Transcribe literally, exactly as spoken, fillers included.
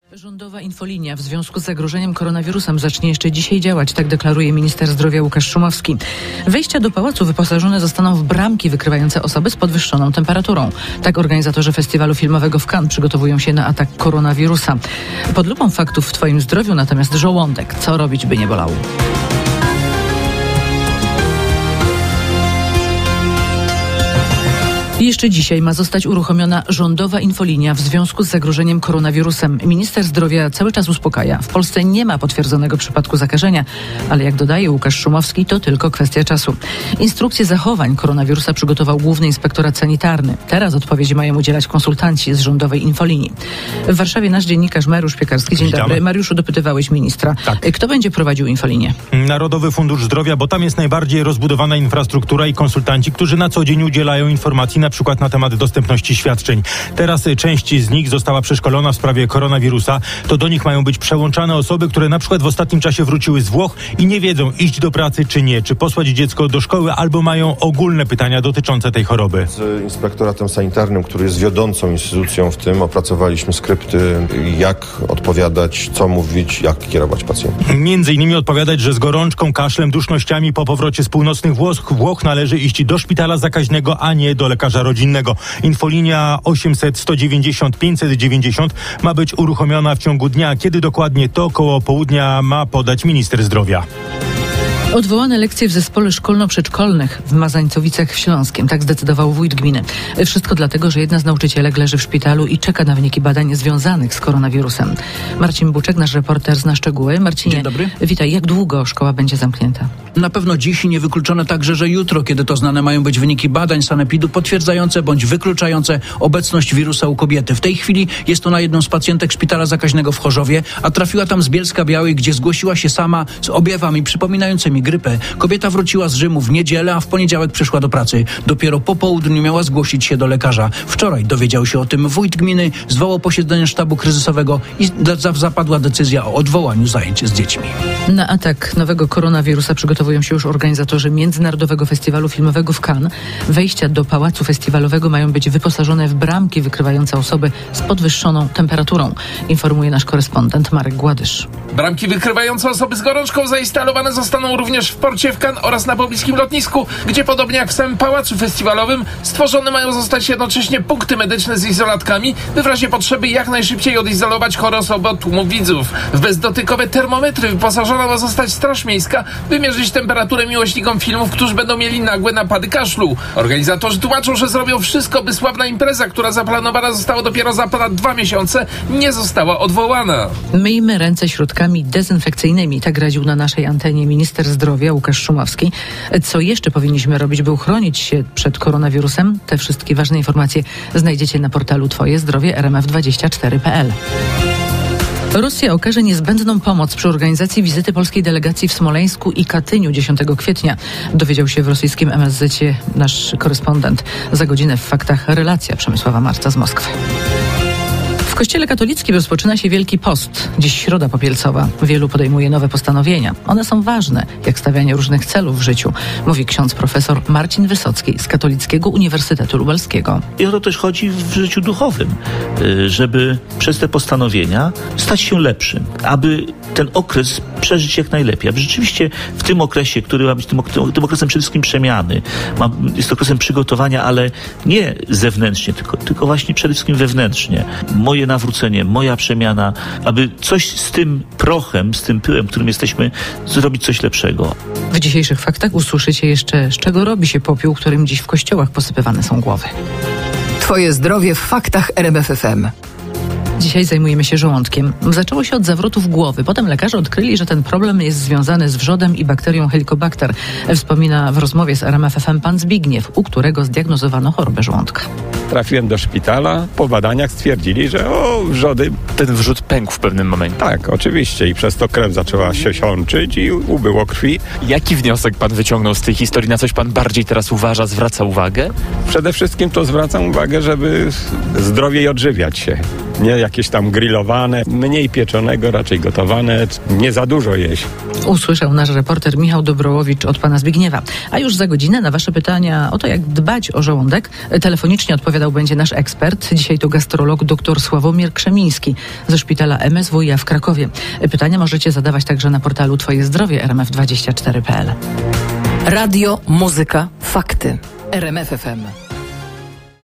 Rządowa infolinia w związku z zagrożeniem koronawirusem zacznie jeszcze dzisiaj działać, tak deklaruje minister zdrowia Łukasz Szumowski. Wejścia do pałacu wyposażone zostaną w bramki wykrywające osoby z podwyższoną temperaturą. Tak organizatorzy festiwalu filmowego w Cannes przygotowują się na atak koronawirusa. Pod lupą faktów w Twoim zdrowiu natomiast żołądek. Co robić, by nie bolał? Jeszcze dzisiaj ma zostać uruchomiona rządowa infolinia w związku z zagrożeniem koronawirusem. Minister zdrowia cały czas uspokaja. W Polsce nie ma potwierdzonego przypadku zakażenia, ale jak dodaje Łukasz Szumowski, to tylko kwestia czasu. Instrukcje zachowań koronawirusa przygotował Główny Inspektorat Sanitarny. Teraz odpowiedzi mają udzielać konsultanci z rządowej infolinii. W Warszawie nasz dziennikarz Mariusz Piekarski. Dzień Witamy. dobry. Mariuszu, dopytywałeś ministra. Tak. Kto będzie prowadził infolinię? Narodowy Fundusz Zdrowia, bo tam jest najbardziej rozbudowana infrastruktura i konsultanci, którzy na co dzień udzielają informacji na przykład na temat dostępności świadczeń. Teraz część z nich została przeszkolona w sprawie koronawirusa. To do nich mają być przełączane osoby, które na przykład w ostatnim czasie wróciły z Włoch i nie wiedzą, iść do pracy czy nie, czy posłać dziecko do szkoły, albo mają ogólne pytania dotyczące tej choroby. Z Inspektoratem Sanitarnym, który jest wiodącą instytucją w tym, opracowaliśmy skrypty, jak odpowiadać, co mówić, jak kierować pacjentów. Między innymi odpowiadać, że z gorączką, kaszlem, dusznościami po powrocie z północnych Włoch, Włoch należy iść do szpitala zakaźnego, a nie do lekarza rodzinnego. Infolinia osiemset sto dziewięćdziesiąt pięćset dziewięćdziesiąt ma być uruchomiona w ciągu dnia. Kiedy dokładnie, to około południa ma podać minister zdrowia. Odwołane lekcje w zespole szkolno-przedszkolnych w Mazańcowicach Śląskiem. Tak zdecydował wójt gminy. Wszystko dlatego, że jedna z nauczycielek leży w szpitalu i czeka na wyniki badań związanych z koronawirusem. Marcin Buczek, nasz reporter, zna szczegóły. Marcinie, dzień dobry. Witaj. Jak długo szkoła będzie zamknięta? Na pewno dziś i niewykluczone także, że jutro, kiedy to znane mają być wyniki badań sanepidu potwierdzające bądź wykluczające obecność wirusa u kobiety. W tej chwili jest ona jedną z pacjentek szpitala zakaźnego w Chorzowie, a trafiła tam z Bielska-Białej, gdzie zgłosiła się sama z objawami przypominającymi grypę. Kobieta wróciła z Rzymu w niedzielę, a w poniedziałek przyszła do pracy. Dopiero po południu miała zgłosić się do lekarza. Wczoraj dowiedział się o tym wójt gminy, zwołał posiedzenie sztabu kryzysowego i zapadła decyzja o odwołaniu zajęć z dziećmi. Na atak nowego koronawirusa przygotowują się już organizatorzy Międzynarodowego Festiwalu Filmowego w Cannes. Wejścia do pałacu festiwalowego mają być wyposażone w bramki wykrywające osoby z podwyższoną temperaturą, informuje nasz korespondent Marek Gładysz. Bramki wykrywające osoby z gorączką zainstalowane zostaną również w porcie w Cannes oraz na pobliskim lotnisku, gdzie podobnie jak w samym pałacu festiwalowym stworzone mają zostać jednocześnie punkty medyczne z izolatkami, by w razie potrzeby jak najszybciej odizolować chore osoby od tłumu widzów. W bezdotykowe termometry wyposażona ma zostać Straż Miejska, by mierzyć temperaturę miłośnikom filmów, którzy będą mieli nagłe napady kaszlu. Organizatorzy tłumaczą, że zrobią wszystko, by sławna impreza, która zaplanowana została dopiero za ponad dwa miesiące, nie została odwołana. Myjmy ręce środkami dezynfekcyjnymi, tak radził na naszej antenie minister zdrowia Łukasz Szumowski. Co jeszcze powinniśmy robić, by uchronić się przed koronawirusem? Te wszystkie ważne informacje znajdziecie na portalu Twoje zdrowie R M F dwadzieścia cztery kropka p l. Rosja okaże niezbędną pomoc przy organizacji wizyty polskiej delegacji w Smoleńsku i Katyniu dziesiątego kwietnia. Dowiedział się w rosyjskim M S Z-cie nasz korespondent. Za godzinę w faktach relacja Przemysława Marca z Moskwy. W Kościele katolickim rozpoczyna się Wielki Post. Dziś Środa Popielcowa. Wielu podejmuje nowe postanowienia. One są ważne, jak stawianie różnych celów w życiu, mówi ksiądz profesor Marcin Wysocki z Katolickiego Uniwersytetu Lubelskiego. I o to też chodzi w życiu duchowym, żeby przez te postanowienia stać się lepszym, aby ten okres przeżyć jak najlepiej, aby rzeczywiście w tym okresie, który ma być tym, tym okresem przede wszystkim przemiany, ma, jest okresem przygotowania, ale nie zewnętrznie, tylko, tylko właśnie przede wszystkim wewnętrznie. Moje nawrócenie, moja przemiana, aby coś z tym prochem, z tym pyłem, którym jesteśmy, zrobić coś lepszego. W dzisiejszych faktach usłyszycie jeszcze, z czego robi się popiół, którym dziś w kościołach posypywane są głowy. Twoje zdrowie w faktach R M F F M. Dzisiaj zajmujemy się żołądkiem. Zaczęło się od zawrotów głowy. Potem lekarze odkryli, że ten problem jest związany z wrzodem i bakterią Helicobacter. Wspomina w rozmowie z R M F F M pan Zbigniew, u którego zdiagnozowano chorobę żołądka. Trafiłem do szpitala. Po badaniach stwierdzili, że o, wrzody... Ten wrzód pękł w pewnym momencie. Tak, oczywiście. I przez to krew zaczęła się siączyć i ubyło krwi. Jaki wniosek pan wyciągnął z tej historii? Na coś pan bardziej teraz uważa, zwraca uwagę? Przede wszystkim to zwracam uwagę, żeby zdrowiej odżywiać się. Nie jakieś tam grillowane, mniej pieczonego, raczej gotowane, nie za dużo jeść. Usłyszał nasz reporter Michał Dobrołowicz od pana Zbigniewa. A już za godzinę na wasze pytania o to, jak dbać o żołądek, telefonicznie odpowiadał będzie nasz ekspert. Dzisiaj to gastrolog dr Sławomir Krzemiński ze szpitala M S W i A w Krakowie. Pytania możecie zadawać także na portalu Twoje Zdrowie R M F dwadzieścia cztery kropka p l. Radio, muzyka, fakty. R M F F M.